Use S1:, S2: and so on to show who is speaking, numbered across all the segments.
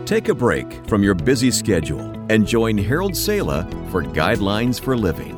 S1: Take a break from your busy schedule and join Harold Sala for Guidelines for Living.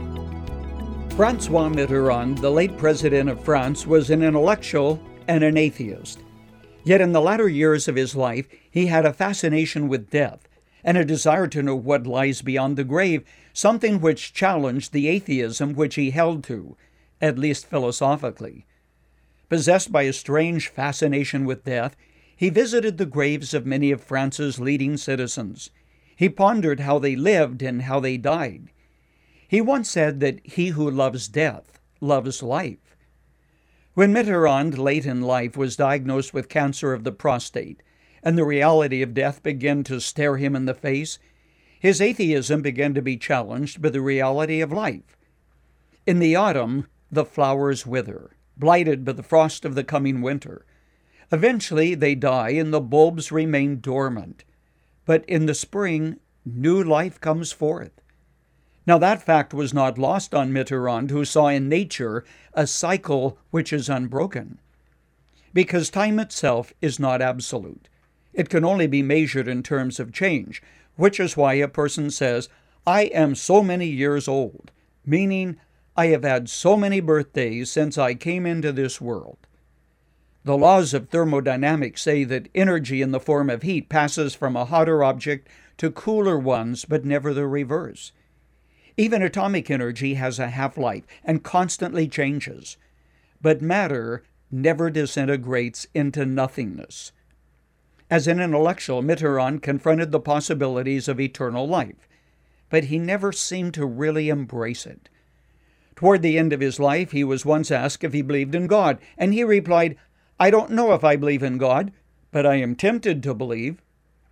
S2: François Mitterrand, the late president of France, was an intellectual and an atheist. Yet in the latter years of his life, he had a fascination with death and a desire to know what lies beyond the grave, something which challenged the atheism which he held to, at least philosophically. Possessed by a strange fascination with death, he visited the graves of many of France's leading citizens. He pondered how they lived and how they died. He once said that he who loves death loves life. When Mitterrand, late in life, was diagnosed with cancer of the prostate, and the reality of death began to stare him in the face, his atheism began to be challenged by the reality of life. In the autumn, the flowers wither, blighted by the frost of the coming winter. Eventually, they die and the bulbs remain dormant. But in the spring, new life comes forth. Now, that fact was not lost on Mitterrand, who saw in nature a cycle which is unbroken. Because time itself is not absolute. It can only be measured in terms of change, which is why a person says, "I am so many years old," meaning, "I have had so many birthdays since I came into this world." The laws of thermodynamics say that energy in the form of heat passes from a hotter object to cooler ones, but never the reverse. Even atomic energy has a half-life and constantly changes. But matter never disintegrates into nothingness. As an intellectual, Mitterrand confronted the possibilities of eternal life, but he never seemed to really embrace it. Toward the end of his life, he was once asked if he believed in God, and he replied, "I don't know if I believe in God, but I am tempted to believe."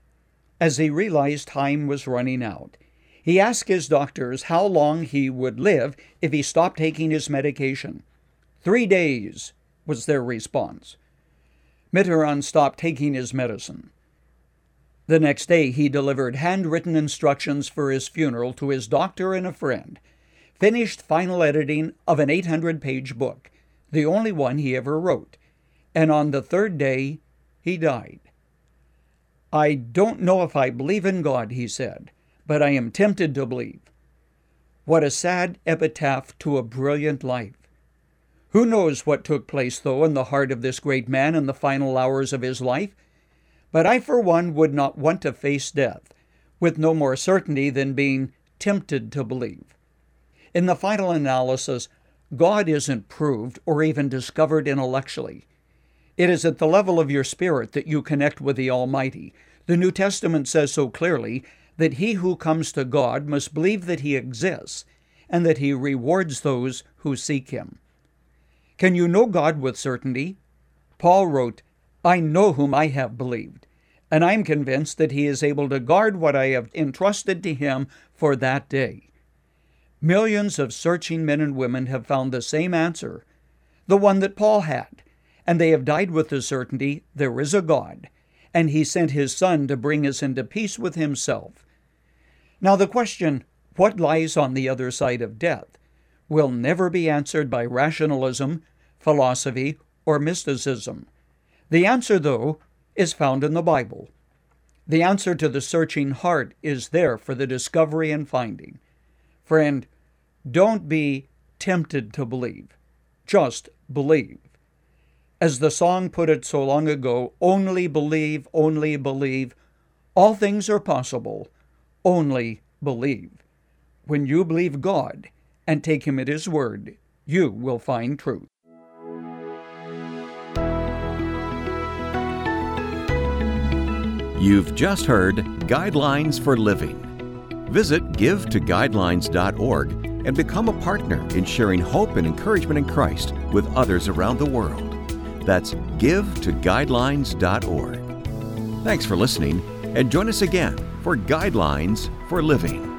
S2: As he realized time was running out, he asked his doctors how long he would live if he stopped taking his medication. 3 days was their response. Mitterrand stopped taking his medicine. The next day, he delivered handwritten instructions for his funeral to his doctor and a friend, finished final editing of an 800-page book, the only one he ever wrote, and on the 3rd day, he died. "I don't know if I believe in God," he said, "but I am tempted to believe." What a sad epitaph to a brilliant life. Who knows what took place, though, in the heart of this great man in the final hours of his life? But I, for one, would not want to face death with no more certainty than being tempted to believe. In the final analysis, God isn't proved or even discovered intellectually. It is at the level of your spirit that you connect with the Almighty. The New Testament says so clearly that he who comes to God must believe that he exists and that he rewards those who seek him. Can you know God with certainty? Paul wrote, "I know whom I have believed, and I am convinced that he is able to guard what I have entrusted to him for that day." Millions of searching men and women have found the same answer, the one that Paul had, and they have died with the certainty there is a God, and he sent his Son to bring us into peace with himself. Now the question, what lies on the other side of death, will never be answered by rationalism, philosophy, or mysticism. The answer, though, is found in the Bible. The answer to the searching heart is there for the discovery and finding. Friend, don't be tempted to believe. Just believe. As the song put it so long ago, only believe, only believe. All things are possible. Only believe. When you believe God and take him at his word, you will find truth.
S1: You've just heard Guidelines for Living. Visit givetoguidelines.org and become a partner in sharing hope and encouragement in Christ with others around the world. That's givetoguidelines.org. Thanks for listening, and join us again for Guidelines for Living.